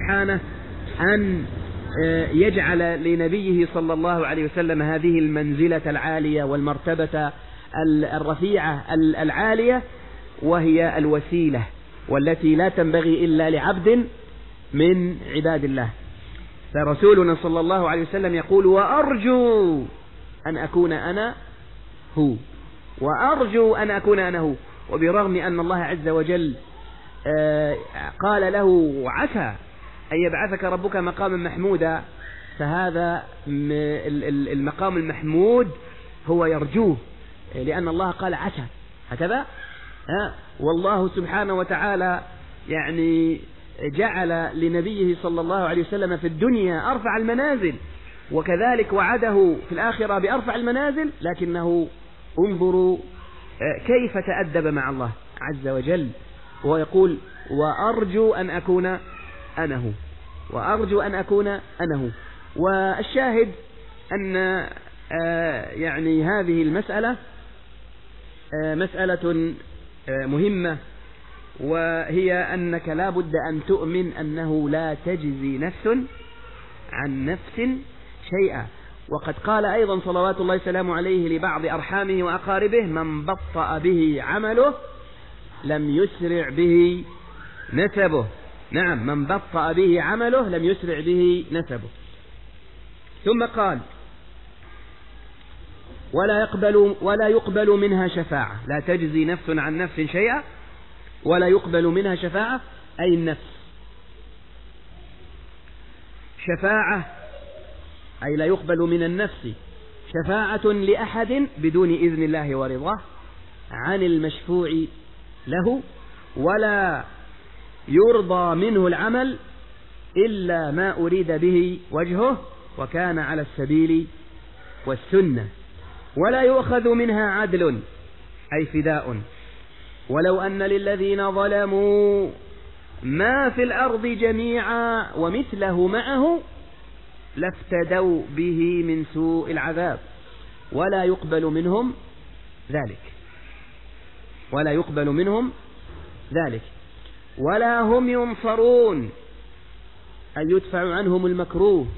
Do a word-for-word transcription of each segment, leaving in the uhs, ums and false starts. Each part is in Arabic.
سبحانه أن يجعل لنبيه صلى الله عليه وسلم هذه المنزلة العالية والمرتبة الرفيعة العالية، وهي الوسيلة والتي لا تنبغي إلا لعبد من عباد الله. فرسولنا صلى الله عليه وسلم يقول: وأرجو أن أكون أنا هو، وأرجو أن أكون أنا هو. وبرغم أن الله عز وجل قال له: عسى أن يبعثك ربك مقاما محمودا، فهذا المقام المحمود هو يرجوه، لأن الله قال عسى هكذا. والله سبحانه وتعالى يعني جعل لنبيه صلى الله عليه وسلم في الدنيا أرفع المنازل، وكذلك وعده في الآخرة بأرفع المنازل، لكنه انظروا كيف تأدب مع الله عز وجل، ويقول: وأرجو أن أكون أنا هو، وأرجو أن أكون أنا هو. والشاهد أن يعني هذه المسألة مسألة مهمة، وهي أنك لا بد أن تؤمن أنه لا تجزي نفس عن نفس شيئا. وقد قال أيضا صلوات الله وسلامه عليه لبعض أرحامه وأقاربه: من بطأ به عمله لم يسرع به نسبه. نعم، من بطأ به عمله لم يسرع به نسبه. ثم قال: ولا يقبل ولا يقبل منها شفاعة. لا تجزي نفس عن نفس شيئا ولا يقبل منها شفاعة، أي النفس. شفاعة أي لا يقبل من النفس شفاعة لأحد بدون إذن الله ورضاه عن المشفوع له، ولا يرضى منه العمل إلا ما أريد به وجهه وكان على السبيل والسنة. ولا يؤخذ منها عدل أي فداء، ولو أن للذين ظلموا ما في الأرض جميعا ومثله معه لافتدوا به من سوء العذاب ولا يقبل منهم ذلك ولا يقبل منهم ذلك ولا هم ينصرون أي يدفع عنهم المكروه.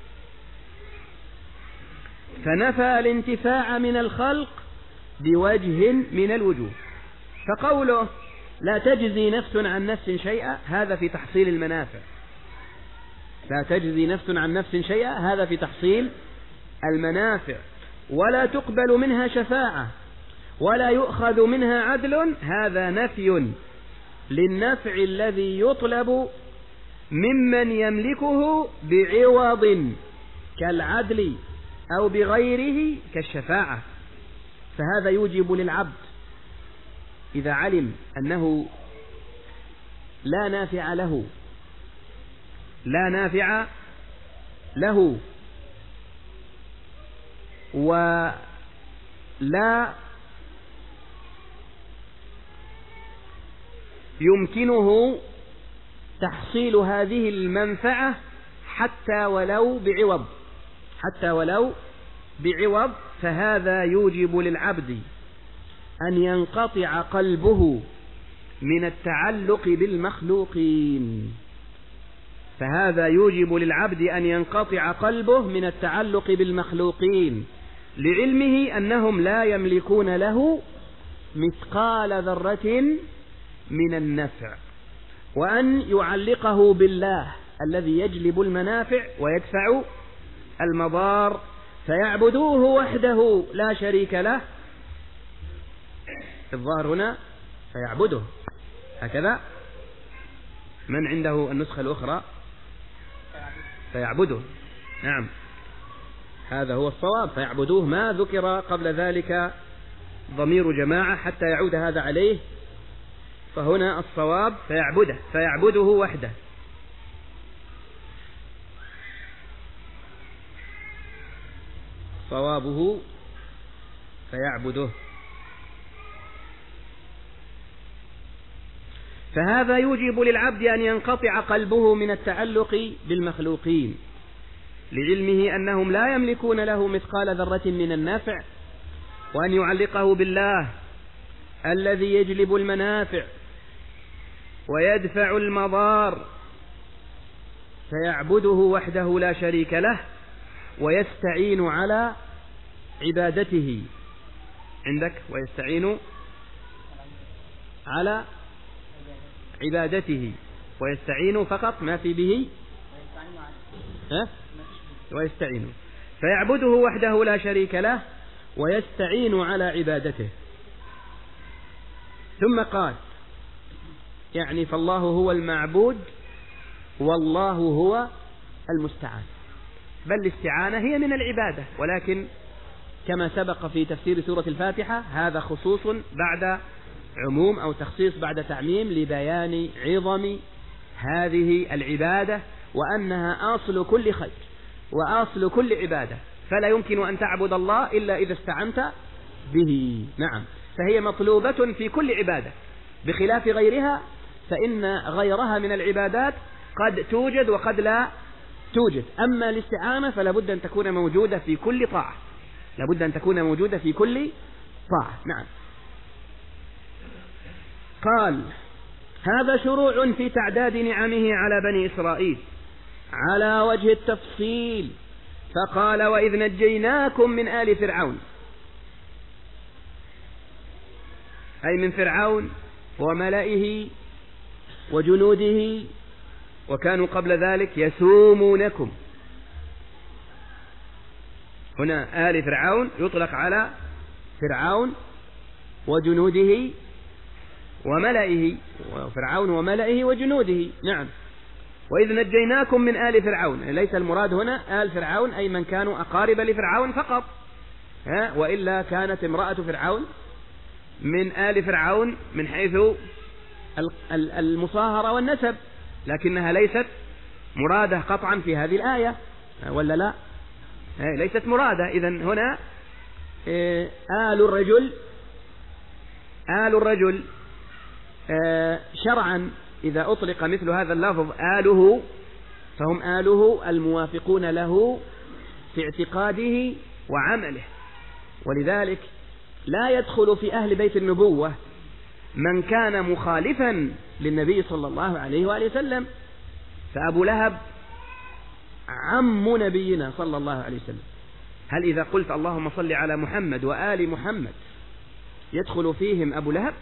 فنفى الانتفاع من الخلق بوجه من الوجوه. فقوله: لا تجزي نفس عن نفس شيئا، هذا في تحصيل المنافع. لا تجزي نفس عن نفس شيئا، هذا في تحصيل المنافع. ولا تقبل منها شفاعة ولا يؤخذ منها عدل، هذا نفي للنفع الذي يطلب ممن يملكه بعوض كالعدل أو بغيره كالشفاعة. فهذا يوجب للعبد إذا علم أنه لا نافع له لا نافع له ولا يمكنه تحصيل هذه المنفعة حتى ولو بعوض حتى ولو بعوض فهذا يوجب للعبد أن ينقطع قلبه من التعلق بالمخلوقين. فهذا يوجب للعبد أن ينقطع قلبه من التعلق بالمخلوقين، لعلمه أنهم لا يملكون له مثقال ذرة من النفع، وأن يعلقه بالله الذي يجلب المنافع ويدفع المضار، فيعبدوه وحده لا شريك له. الظاهر هنا فيعبده هكذا. من عنده النسخة الأخرى فيعبده، نعم هذا هو الصواب، فيعبدوه. ما ذكر قبل ذلك ضمير جماعة حتى يعود هذا عليه، فهنا الصواب فيعبده فيعبده وحده. صوابه فيعبده. فهذا يوجب للعبد أن ينقطع قلبه من التعلق بالمخلوقين، لعلمه أنهم لا يملكون له مثقال ذرة من النافع، وأن يعلقه بالله الذي يجلب المنافع ويدفع المضار، فيعبده وحده لا شريك له ويستعين على عبادته. عندك ويستعين على عبادته، ويستعين فقط ما في به ها؟ ويستعين. فيعبده وحده لا شريك له ويستعين على عبادته. ثم قال يعني فالله هو المعبود والله هو المستعان. بل الاستعانة هي من العبادة، ولكن كما سبق في تفسير سورة الفاتحة هذا خصوص بعد عموم أو تخصيص بعد تعميم لبيان عظم هذه العبادة وأنها أصل كل خير وأصل كل عبادة، فلا يمكن أن تعبد الله إلا إذا استعنت به. نعم، فهي مطلوبة في كل عبادة بخلاف غيرها، فإن غيرها من العبادات قد توجد وقد لا توجد. أما الاستعانة فلا بد أن تكون موجودة في كل طاعة، لا بد أن تكون موجودة في كل طاعة. نعم. قال هذا شروع في تعداد نعمه على بني إسرائيل على وجه التفصيل، فقال وإذ نجيناكم من آل فرعون، أي من فرعون وملئه وجنوده، وكانوا قبل ذلك يسومونكم. هنا آل فرعون يطلق على فرعون وجنوده وملئه، وفرعون وملئه وجنوده. نعم. وإذ نجيناكم من آل فرعون، ليس المراد هنا آل فرعون أي من كانوا أقارب لفرعون فقط، ها؟ وإلا كانت امرأة فرعون من آل فرعون من حيث المصاهرة والنسب، لكنها ليست مرادة قطعا في هذه الآية، ولا لا؟ ليست مرادة. إذن هنا آل الرجل آل الرجل شرعا إذا أطلق مثل هذا اللفظ آله فهم آله الموافقون له في اعتقاده وعمله، ولذلك لا يدخل في أهل بيت النبوة من كان مخالفا للنبي صلى الله عليه وآله وسلم. فأبو لهب عم نبينا صلى الله عليه وسلم، هل إذا قلت اللهم صل على محمد وآل محمد يدخل فيهم أبو لهب؟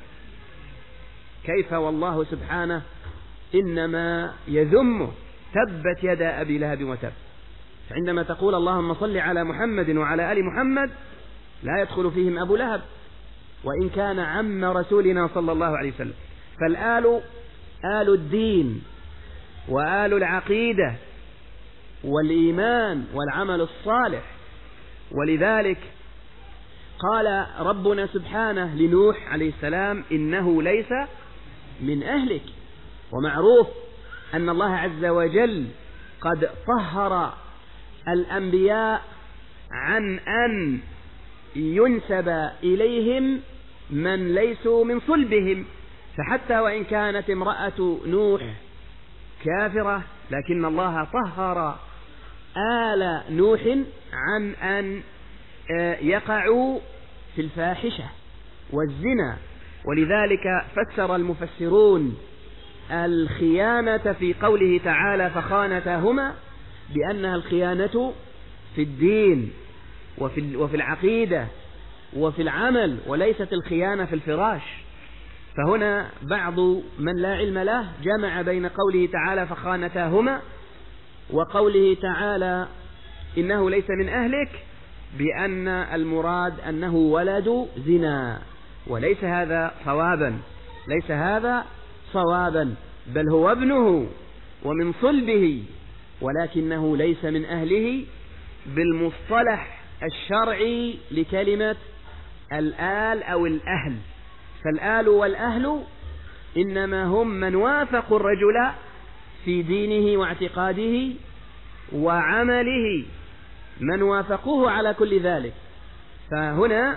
كيف والله سبحانه إنما يذمه تبت يدا أبي لهب وتب. فعندما تقول اللهم صل على محمد وعلى آل محمد لا يدخل فيهم أبو لهب وإن كان عم رسولنا صلى الله عليه وسلم. فالآل آل الدين وآل العقيدة والإيمان والعمل الصالح، ولذلك قال ربنا سبحانه لنوح عليه السلام إنه ليس من أهلك. ومعروف أن الله عز وجل قد طهر الأنبياء عن أن ينسب إليهم من ليسوا من صلبهم، فحتى وإن كانت امرأة نوح كافرة لكن الله طهر آل نوح عن أن يقعوا في الفاحشة والزنا. ولذلك فسر المفسرون الخيانة في قوله تعالى فخانتاهما بأنها الخيانة في الدين وفي وفي العقيدة وفي العمل، وليست الخيانة في الفراش. فهنا بعض من لا علم له جمع بين قوله تعالى فخانتاهما وقوله تعالى إنه ليس من أهلك بأن المراد أنه ولد زنا، وليس هذا صوابا، ليس هذا صوابا، بل هو ابنه ومن صلبه، ولكنه ليس من أهله بالمصطلح الشرعي لكلمة الآل أو الأهل. فالآل والأهل إنما هم من وافقوا الرجل في دينه واعتقاده وعمله، من وافقوه على كل ذلك. فهنا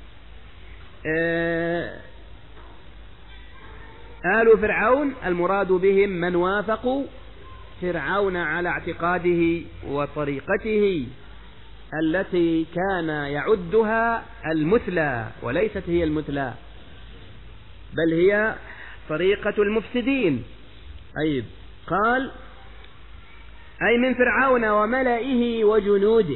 آل فرعون المراد بهم من وافقوا فرعون على اعتقاده وطريقته التي كان يعدها المثلى، وليست هي المثلى بل هي طريقة المفسدين. أيضا قال أي من فرعون وملئه وجنوده،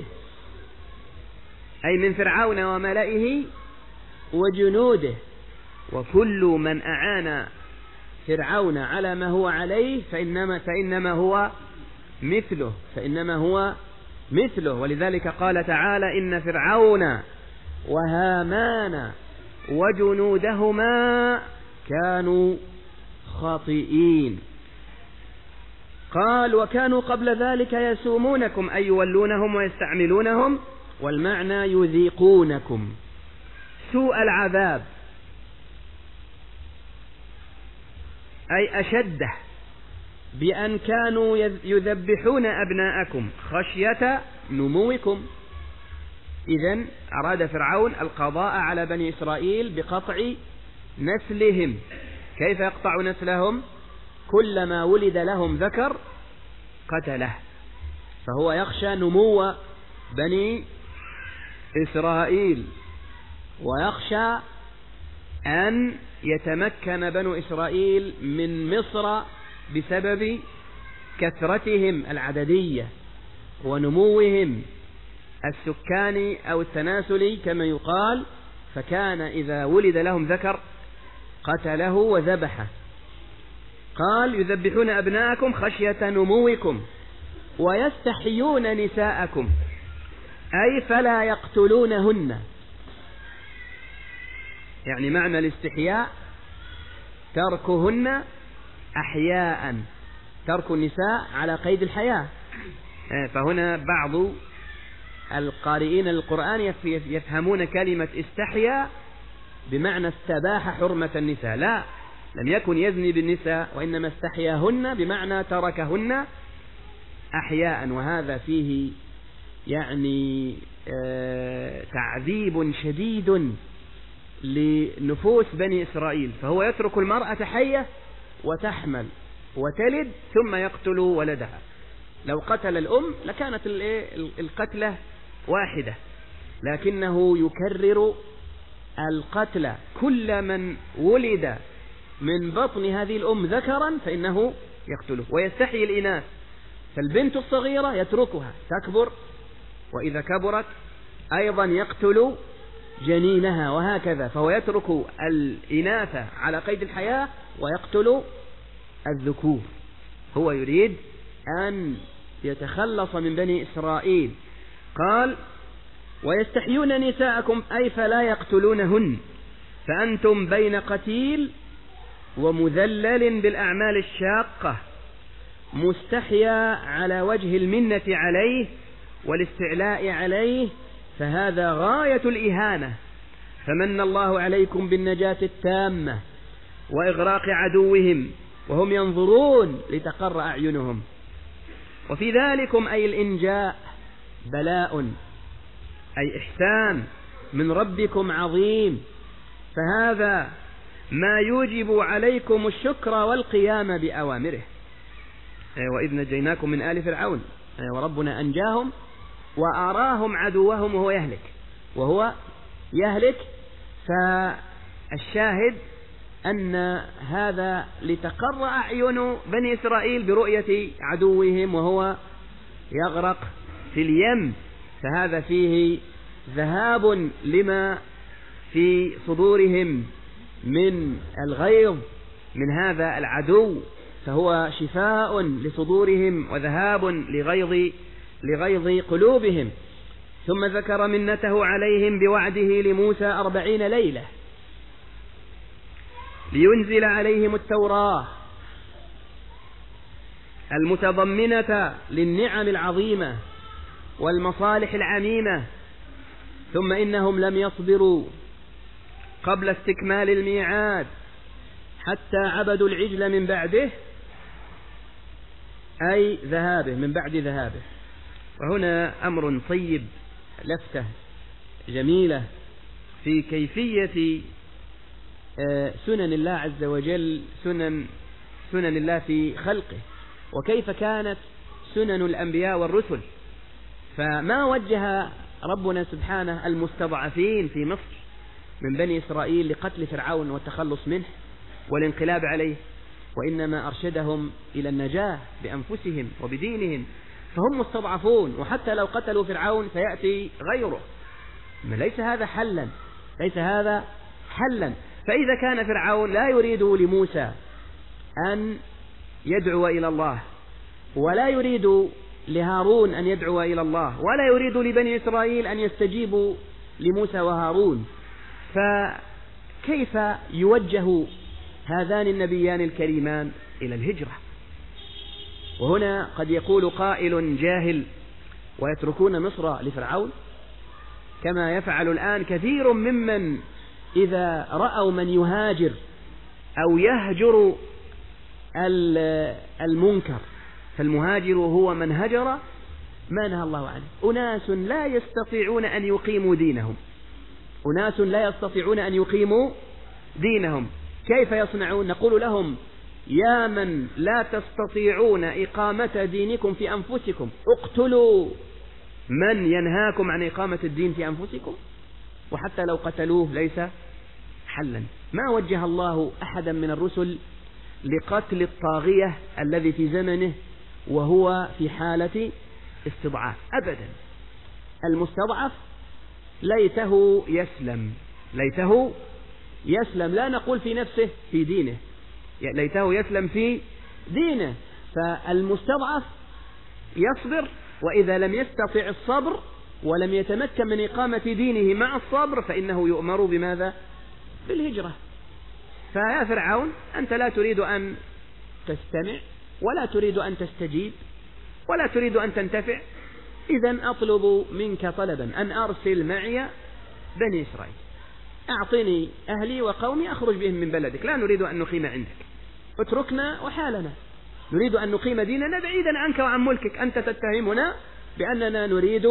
أي من فرعون وملئه وجنوده. وكل من أعان فرعون على ما هو عليه فإنما, فإنما هو مثله فإنما هو مثله. ولذلك قال تعالى: إن فرعون وهامان وجنودهما كانوا خاطئين. قال: وكانوا قبل ذلك يسومونكم أي يولونهم ويستعملونهم، والمعنى يذيقونكم سوء العذاب أي أشده، بأن كانوا يذبحون أبناءكم خشية نموكم. إذن أراد فرعون القضاء على بني إسرائيل بقطع نسلهم. كيف يقطع نسلهم؟ كلما ولد لهم ذكر قتله، فهو يخشى نمو بني إسرائيل، ويخشى أن يتمكن بنو إسرائيل من مصر بسبب كثرتهم العددية ونموهم السكاني أو التناسلي كما يقال. فكان إذا ولد لهم ذكر قتله وذبحه. قال: يذبحون أبناءكم خشية نموكم ويستحيون نساءكم أي فلا يقتلونهن. يعني معنى الاستحياء تركهن أحياء، ترك النساء على قيد الحياة. فهنا بعض القارئين للقرآن يفهمون كلمة استحيا بمعنى استباح حرمة النساء. لا، لم يكن يزني بالنساء، وإنما استحياهن بمعنى تركهن أحياء. وهذا فيه يعني آه تعذيب شديد لنفوس بني إسرائيل. فهو يترك المرأة حية وتحمل وتلد ثم يقتل ولدها. لو قتل الأم لكانت القتلة واحدة، لكنه يكرر القتل. كل من ولد من بطن هذه الأم ذكرا فإنه يقتله، ويستحيي الإناث. فالبنت الصغيرة يتركها تكبر، وإذا كبرت أيضا يقتل جنينها، وهكذا. فهو يترك الإناث على قيد الحياة ويقتل الذكور. هو يريد أن يتخلص من بني إسرائيل. قال: ويستحيون نساءكم أي فلا يقتلونهن، فأنتم بين قتيل ومذلل بالأعمال الشاقة، مستحيا على وجه المنة عليه والاستعلاء عليه، فهذا غاية الإهانة. فمن الله عليكم بالنجاة التامة وإغراق عدوهم وهم ينظرون لتقر أعينهم. وفي ذلكم أي الإنجاء بلاء أي إحسان من ربكم عظيم، فهذا ما يوجب عليكم الشكر والقيام بأوامره. وإذ نجيناكم من آل فرعون وربنا أنجاهم وأراهم عدوهم وهو يهلك وهو يهلك. فالشاهد أن هذا لتقر أعين بني إسرائيل برؤية عدوهم وهو يغرق في اليم. فهذا فيه ذهاب لما في صدورهم من الغيظ من هذا العدو، فهو شفاء لصدورهم وذهاب لغيظ لغيظ قلوبهم. ثم ذكر منته عليهم بوعده لموسى أربعين ليلة لينزل عليهم التوراة المتضمنة للنعم العظيمة والمصالح العميمة. ثم إنهم لم يصبروا قبل استكمال الميعاد حتى عبدوا العجل من بعده، أي ذهابه، من بعد ذهابه. وهنا أمر طيب، لفتة جميلة في كيفية سنن الله عز وجل، سنن سنن الله في خلقه، وكيف كانت سنن الأنبياء والرسل. فما وجه ربنا سبحانه المستضعفين في مصر من بني إسرائيل لقتل فرعون والتخلص منه والانقلاب عليه، وإنما أرشدهم إلى النجاة بأنفسهم وبدينهم فهم مستضعفون، وحتى لو قتلوا فرعون فيأتي غيره. ليس هذا حلا، ليس هذا حلا. فإذا كان فرعون لا يريد لموسى أن يدعو إلى الله، ولا يريد لهارون أن يدعو إلى الله، ولا يريد لبني إسرائيل أن يستجيبوا لموسى وهارون، فكيف يوجه هذان النبيان الكريمان إلى الهجرة؟ وهنا قد يقول قائل جاهل: ويتركون مصر لفرعون؟ كما يفعل الآن كثير ممن إذا رأوا من يهاجر أو يهجر المنكر، فالمهاجر هو من هجر ما نهى الله عنه. أناس لا يستطيعون أن يقيموا دينهم، أناس لا يستطيعون أن يقيموا دينهم، كيف يصنعون؟ نقول لهم: يا من لا تستطيعون إقامة دينكم في أنفسكم، اقتلوا من ينهاكم عن إقامة الدين في أنفسكم. وحتى لو قتلوه ليس حلا. ما وجه الله أحدا من الرسل لقتل الطاغية الذي في زمنه وهو في حالة استضعاف أبدا. المستضعف ليته يسلم، ليته يسلم، لا نقول في نفسه، في دينه، ليته يسلم في دينه. فالمستضعف يصبر، وإذا لم يستطع الصبر ولم يتمكن من إقامة دينه مع الصبر فإنه يؤمر بماذا؟ بالهجرة. فيا فرعون، أنت لا تريد أن تستمع، ولا تريد أن تستجيب، ولا تريد أن تنتفع، إذن أطلب منك طلبا: أن أرسل معي بني إسرائيل، أعطني أهلي وقومي أخرج بهم من بلدك، لا نريد أن نقيم عندك، اتركنا وحالنا، نريد أن نقيم ديننا بعيدا عنك وعن ملكك. أنت تتهمنا بأننا نريد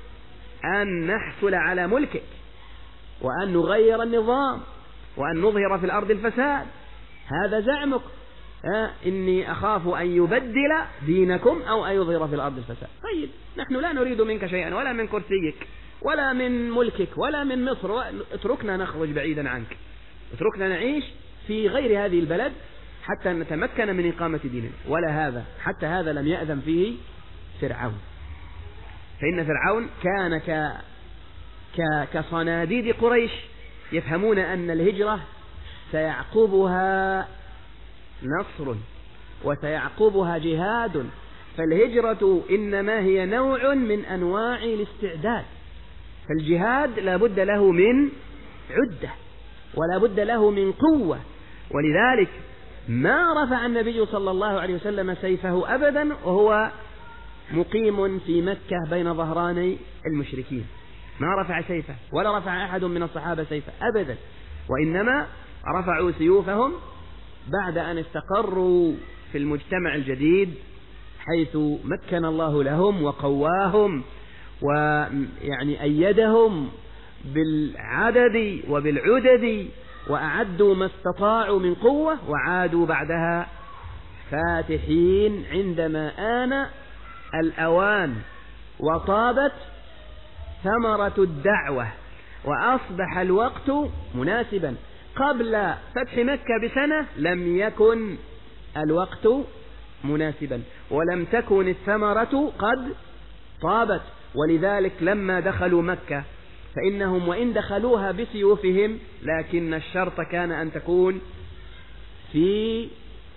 أن نحصل على ملكك، وأن نغير النظام، وأن نظهر في الأرض الفساد، هذا زعمك. آه إني أخاف أن يبدل دينكم أو أن يظهر في الأرض الفساد. طيب، نحن لا نريد منك شيئا، ولا من كرسيك، ولا من ملكك، ولا من مصر، اتركنا نخرج بعيدا عنك، اتركنا نعيش في غير هذه البلد حتى نتمكن من إقامة ديننا. ولا هذا، حتى هذا لم يأذن فيه فرعون. فإن فرعون كان ك... ك... كصناديد قريش، يفهمون أن الهجرة سيعقبها نصر وسيعقبها جهاد. فالهجرة إنما هي نوع من أنواع الاستعداد، فالجهاد لا بد له من عدة، ولا بد له من قوة. ولذلك ما رفع النبي صلى الله عليه وسلم سيفه أبدا وهو مقيم في مكة بين ظهراني المشركين، ما رفع سيفه، ولا رفع أحد من الصحابة سيفه أبدا، وإنما رفعوا سيوفهم بعد أن استقروا في المجتمع الجديد، حيث مكن الله لهم وقواهم ويعني أيدهم بالعدد وبالعدد، وأعدوا ما استطاعوا من قوة، وعادوا بعدها فاتحين عندما آن الأوان وطابت ثمرة الدعوة وأصبح الوقت مناسبا. قبل فتح مكة بسنة لم يكن الوقت مناسبا، ولم تكن الثمرة قد طابت. ولذلك لما دخلوا مكة فإنهم وإن دخلوها بسيوفهم، لكن الشرط كان أن تكون في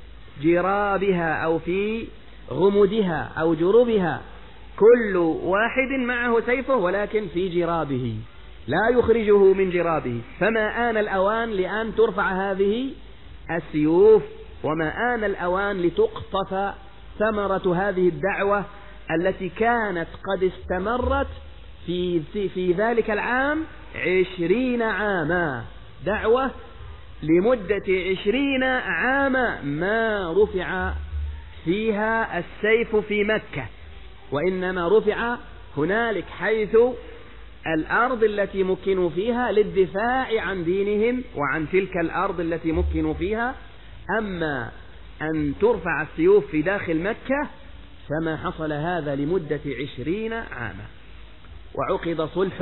جرابها أو في غمدها أو جربها، كل واحد معه سيفه ولكن في جرابه، لا يخرجه من جرابه. فما آن الأوان لأن ترفع هذه السيوف، وما آن الأوان لتقطف ثمرة هذه الدعوة التي كانت قد استمرت في, في ذلك العام عشرين عاما، دعوة لمدة عشرين عاما ما رفع فيها السيف في مكة، وإنما رفع هنالك حيث الأرض التي مكنوا فيها للدفاع عن دينهم وعن تلك الأرض التي مكنوا فيها. أما أن ترفع السيوف في داخل مكة فما حصل هذا لمدة عشرين عاما. وعقد صلح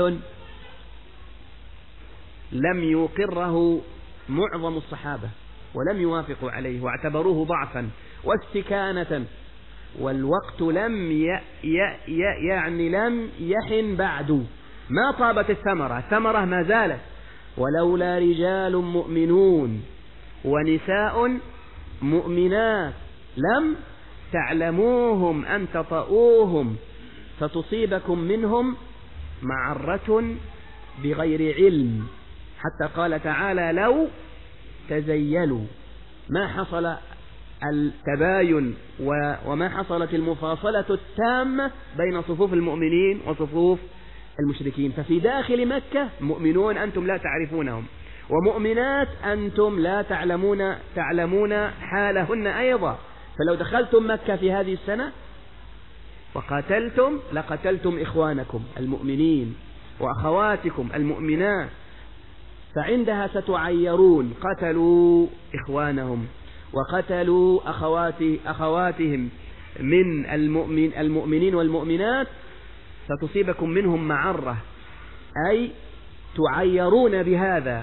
لم يقره معظم الصحابة ولم يوافقوا عليه، واعتبروه ضعفا واستكانة والوقت لم ي... ي... ي... يعني لم يحن بعد، ما طابت الثمرة، الثمرة ما زالت. ولولا رجال مؤمنون ونساء مؤمنات لم تعلموهم أن تطؤوهم فتصيبكم منهم معرة بغير علم، حتى قال تعالى لو تزيلوا، ما حصل التباين وما حصلت المفاصلة التامة بين صفوف المؤمنين وصفوف المشركين. ففي داخل مكة مؤمنون أنتم لا تعرفونهم، ومؤمنات أنتم لا تعلمون تعلمون حالهن أيضا. فلو دخلتم مكة في هذه السنة وقاتلتم لقتلتم إخوانكم المؤمنين وأخواتكم المؤمنات، فعندها ستعيرون، قتلوا إخوانهم وقتلوا أخواته أخواتهم من المؤمن المؤمنين والمؤمنات، فتصيبكم منهم معرة، أي تعيرون بهذا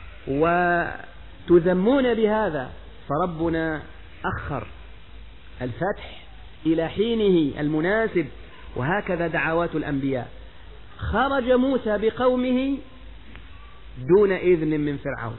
وتذمون بهذا. فربنا أخر الفتح إلى حينه المناسب، وهكذا دعوات الأنبياء. خرج موسى بقومه دون إذن من فرعون،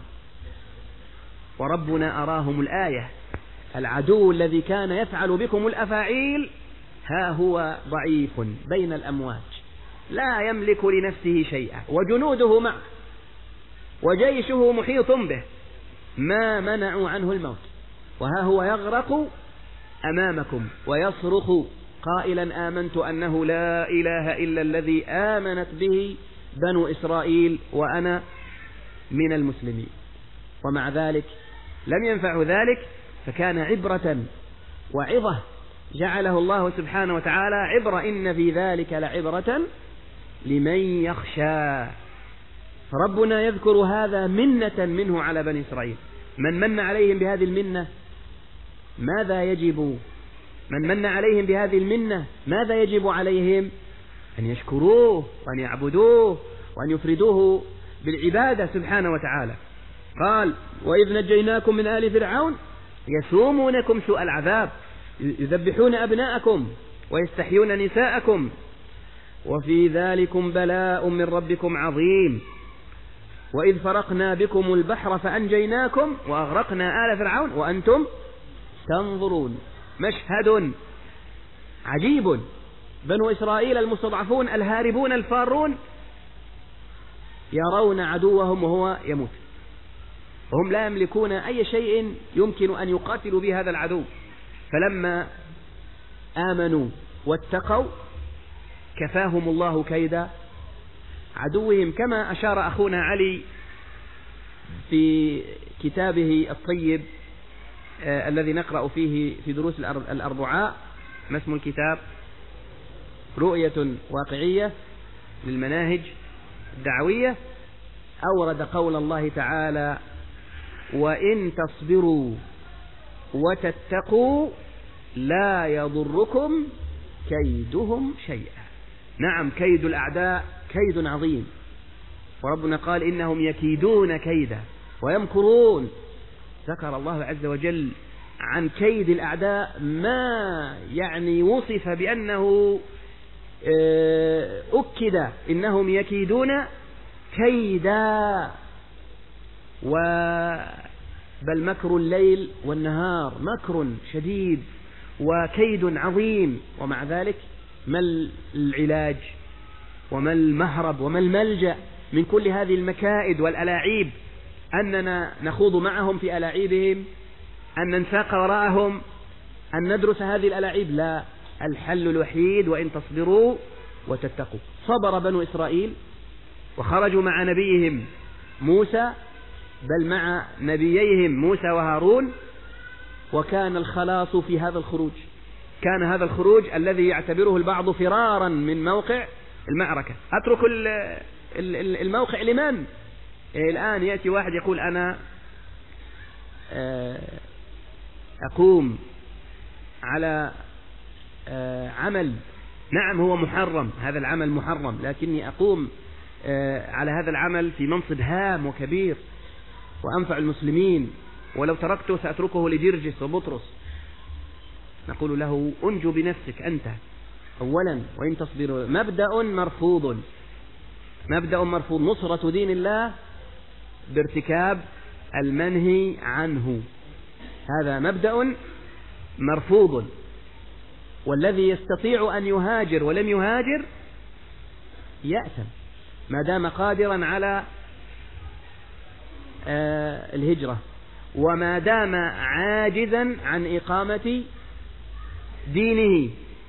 وربنا أراهم الآية. العدو الذي كان يفعل بكم الأفاعيل ها هو ضعيف بين الأمواج لا يملك لنفسه شيئا وجنوده معه وجيشه محيط به، ما منعوا عنه الموت، وها هو يغرق أمامكم ويصرخ قائلا آمنت أنه لا إله إلا الذي آمنت به بنو إسرائيل وأنا من المسلمين. ومع ذلك لم ينفع ذلك، فكان عبرة وعظة جعله الله سبحانه وتعالى عبرة، إن في ذلك لعبرة لمن يخشى. فربنا يذكر هذا منة منه على بني إسرائيل. من من عليهم بهذه المنة ماذا يجب من من عليهم بهذه المنة ماذا يجب عليهم؟ أن يشكروه وأن يعبدوه وأن يفردوه بالعبادة سبحانه وتعالى. قال وإذ نجيناكم من آل فرعون يسومونكم سوء العذاب يذبحون أبناءكم ويستحيون نساءكم وفي ذلكم بلاء من ربكم عظيم وإذ فرقنا بكم البحر فأنجيناكم وأغرقنا آل فرعون وأنتم تنظرون. مشهد عجيب، بنو إسرائيل المستضعفون الهاربون الفارون يرون عدوهم وهو يموت، وهم لا يملكون أي شيء يمكن أن يقاتلوا به هذا العدو. فلما آمنوا واتقوا كفاهم الله كيد عدوهم، كما أشار أخونا علي في كتابه الطيب آه الذي نقرأ فيه في دروس الأربعاء. ما اسم الكتاب؟ رؤية واقعية للمناهج الدعوية. أورد قول الله تعالى وإن تصبروا وتتقوا لا يضركم كيدهم شيئا. نعم، كيد الأعداء كيد عظيم، وربنا قال إنهم يكيدون كيدا ويمكرون. ذكر الله عز وجل عن كيد الأعداء ما يعني وصف بأنه أكد إنهم يكيدون كيدا، بل مكر الليل والنهار مكر شديد وكيد عظيم. ومع ذلك ما العلاج وما المهرب وما الملجأ من كل هذه المكائد والألاعيب؟ أننا نخوض معهم في ألاعيبهم، أن ننساق وراءهم، أن ندرس هذه الألاعيب؟ لا، الحل الوحيد وإن تصبروا وتتقوا. صبر بنو إسرائيل وخرجوا مع نبيهم موسى، بل مع نبييهم موسى وهارون، وكان الخلاص في هذا الخروج. كان هذا الخروج الذي يعتبره البعض فرارا من موقع المعركة. أترك الموقع لمن؟ الآن يأتي واحد يقول أنا أقوم على عمل، نعم هو محرم، هذا العمل محرم، لكني أقوم على هذا العمل في منصب هام وكبير وأنفع المسلمين، ولو تركته سأتركه لجرجس وبطرس. نقول له أنجو بنفسك أنت أولا، وإن تصبروا. مبدأ مرفوض، مبدأ مرفوض، نصرة دين الله بارتكاب المنهي عنه، هذا مبدأ مرفوض. والذي يستطيع أن يهاجر ولم يهاجر يأثم ما دام قادرا على آه الهجرة، وما دام عاجزا عن إقامة دينه،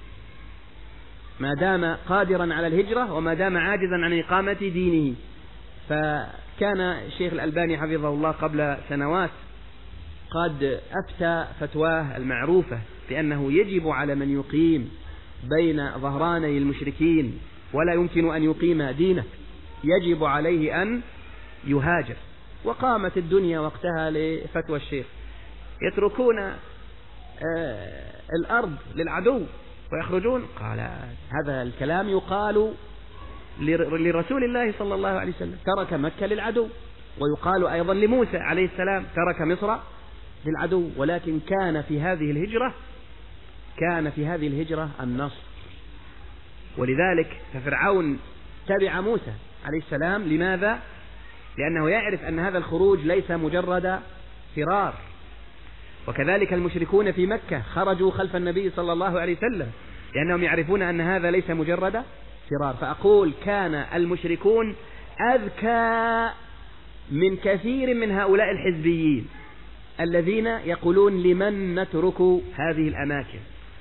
ما دام قادرا على الهجرة وما دام عاجزا عن إقامة دينه. فكان الشيخ الألباني حفظه الله قبل سنوات قد أفتى فتواه المعروفة بأنه يجب على من يقيم بين ظهراني المشركين ولا يمكن أن يقيم دينه يجب عليه أن يهاجر. وقامت الدنيا وقتها لفتوى الشيخ، يتركون آه الأرض للعدو ويخرجون. قال هذا الكلام يقال لرسول الله صلى الله عليه وسلم، ترك مكة للعدو، ويقال أيضا لموسى عليه السلام ترك مصر للعدو. ولكن كان في هذه الهجرة كان في هذه الهجرة النصر. ولذلك ففرعون تبع موسى عليه السلام. لماذا؟ لأنه يعرف أن هذا الخروج ليس مجرد فرار. وكذلك المشركون في مكة خرجوا خلف النبي صلى الله عليه وسلم لأنهم يعرفون أن هذا ليس مجرد فرار. فأقول كان المشركون أذكى من كثير من هؤلاء الحزبيين الذين يقولون لمن نترك هذه الأماكن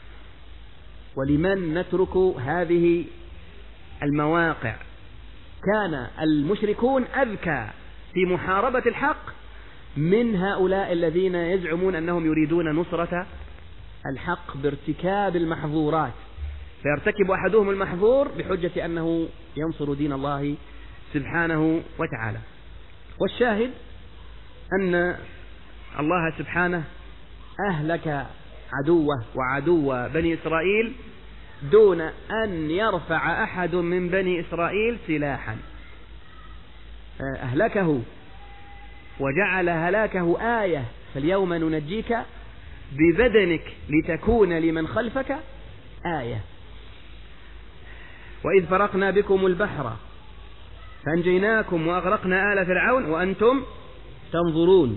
ولمن نترك هذه المواقع. كان المشركون أذكى في محاربة الحق من هؤلاء الذين يزعمون أنهم يريدون نصرة الحق بارتكاب المحظورات، فيرتكب أحدهم المحظور بحجة أنه ينصر دين الله سبحانه وتعالى. والشاهد أن الله سبحانه أهلك عدوه وعدو بني إسرائيل دون أن يرفع أحد من بني إسرائيل سلاحا. أهلكه وجعل هلاكه آية، فاليوم ننجيك ببدنك لتكون لمن خلفك آية. وإذ فرقنا بكم البحر فأنجيناكم وأغرقنا آل فرعون وأنتم تنظرون.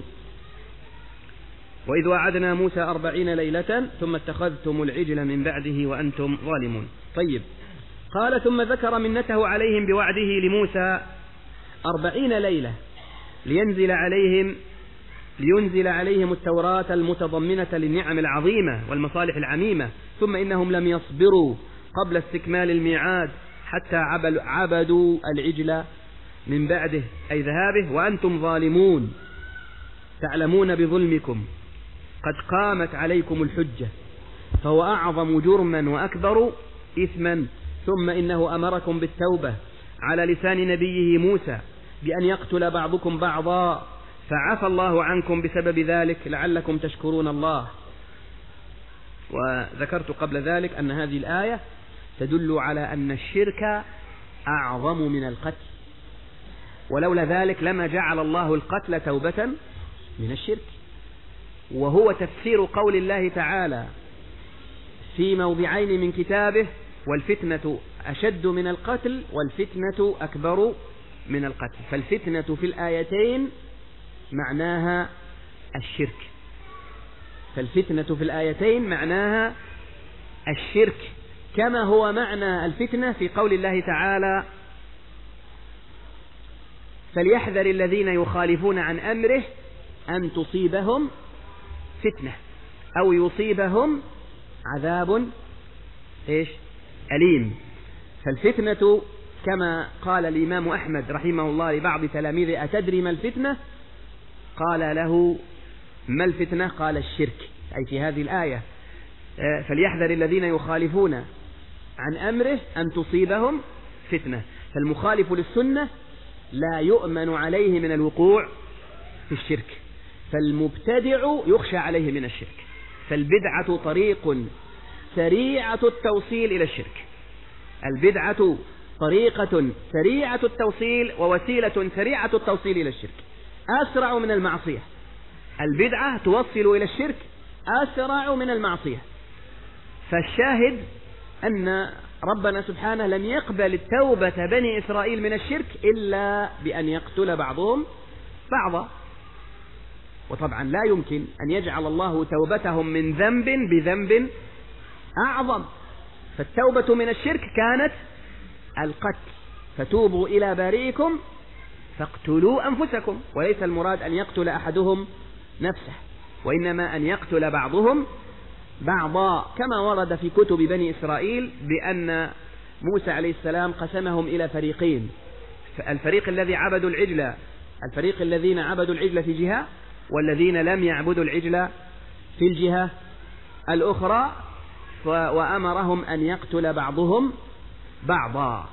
وإذ وعدنا موسى أربعين ليلة ثم اتخذتم العجل من بعده وأنتم ظالمون. طيب، قال ثم ذكر منته عليهم بوعده لموسى أربعين ليلة لينزل عليهم لينزل عليهم التوراة المتضمنة للنعم العظيمة والمصالح العميمة. ثم إنهم لم يصبروا قبل استكمال الميعاد حتى عبدوا العجل من بعده أي ذهابه وأنتم ظالمون تعلمون بظلمكم قد قامت عليكم الحجة فهو أعظم جرما وأكبر إثما. ثم إنه أمركم بالتوبة على لسان نبيه موسى بأن يقتل بعضكم بعضا فعفى الله عنكم بسبب ذلك لعلكم تشكرون الله. وذكرت قبل ذلك أن هذه الآية تدل على أن الشرك أعظم من القتل، ولولا ذلك لما جعل الله القتل توبة من الشرك. وهو تفسير قول الله تعالى في موضعين من كتابه والفتنة أشد من القتل والفتنة أكبر من القتل. فالفتنة في الآيتين معناها الشرك، فالفتنة في الآيتين معناها الشرك، كما هو معنى الفتنة في قول الله تعالى فليحذر الذين يخالفون عن أمره أن تصيبهم فتنة أو يصيبهم عذاب إيش أليم. فالفتنة كما قال الإمام أحمد رحمه الله لبعض تلاميذه أتدري ما الفتنة؟ قال له ما الفتنة؟ قال الشرك، أي في هذه الآية فليحذر الذين يخالفون عن أمره أن تصيبهم فتنة. فالمخالف للسنة لا يؤمن عليه من الوقوع في الشرك، فالمبتدع يخشى عليه من الشرك. فالبدعة طريق سريعة التوصيل إلى الشرك، البدعة طريقة سريعة التوصيل ووسيلة سريعة التوصيل إلى الشرك، أسرع من المعصية. البدعة توصل إلى الشرك أسرع من المعصية، فالشاهد أن ربنا سبحانه لم يقبل توبة بني إسرائيل من الشرك إلا بأن يقتل بعضهم بعضا. وطبعا لا يمكن أن يجعل الله توبتهم من ذنب بذنب أعظم. فالتوبة من الشرك كانت القتل، فتوبوا إلى بارئكم فاقتلوا أنفسكم. وليس المراد أن يقتل أحدهم نفسه، وإنما أن يقتل بعضهم بعضا، كما ورد في كتب بني إسرائيل بأن موسى عليه السلام قسمهم إلى فريقين: الفريق الذي عبدوا العجل، الفريق الذين عبدوا العجل في جهة، والذين لم يعبدوا العجل في الجهة الأخرى، وأمرهم أن يقتل بعضهم بعضا،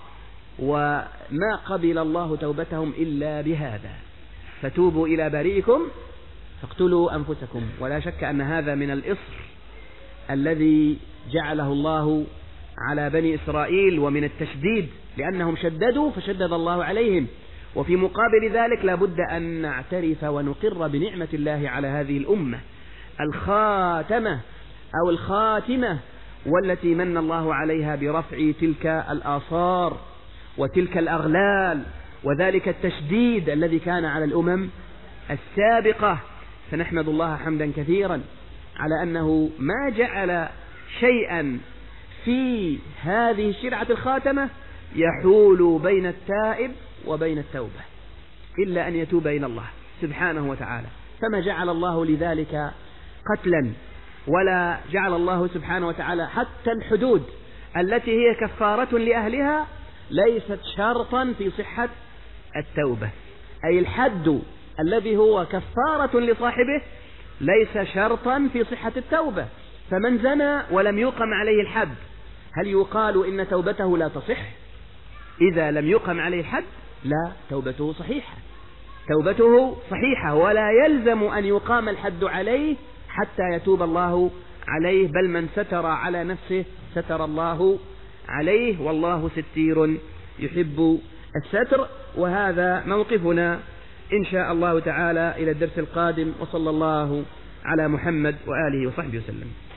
وما قبل الله توبتهم إلا بهذا. فتوبوا إلى بارئكم فاقتلوا أنفسكم. ولا شك أن هذا من الإصر الذي جعله الله على بني إسرائيل ومن التشديد، لأنهم شددوا فشدد الله عليهم. وفي مقابل ذلك لا بد أن نعترف ونقر بنعمة الله على هذه الأمة الخاتمة أو الخاتمة، والتي من الله عليها برفع تلك الآثار وتلك الأغلال وذلك التشديد الذي كان على الأمم السابقة. فنحمد الله حمدا كثيرا على أنه ما جعل شيئا في هذه الشرعة الخاتمة يحول بين التائب وبين التوبة إلا أن يتوب إلى الله سبحانه وتعالى. فما جعل الله لذلك قتلا، ولا جعل الله سبحانه وتعالى حتى الحدود التي هي كفارة لأهلها ليست شرطا في صحة التوبة. أي الحد الذي هو كفارة لصاحبه ليس شرطا في صحة التوبة. فمن زنى ولم يقم عليه الحد هل يقال إن توبته لا تصح؟ إذا لم يقم عليه الحد لا، توبته صحيحة، توبته صحيحة، ولا يلزم أن يقام الحد عليه حتى يتوب الله عليه، بل من ستر على نفسه ستر الله عليه، والله ستير يحب الستر. وهذا موقفنا إن شاء الله تعالى إلى الدرس القادم، وصلى الله على محمد وآله وصحبه وسلم.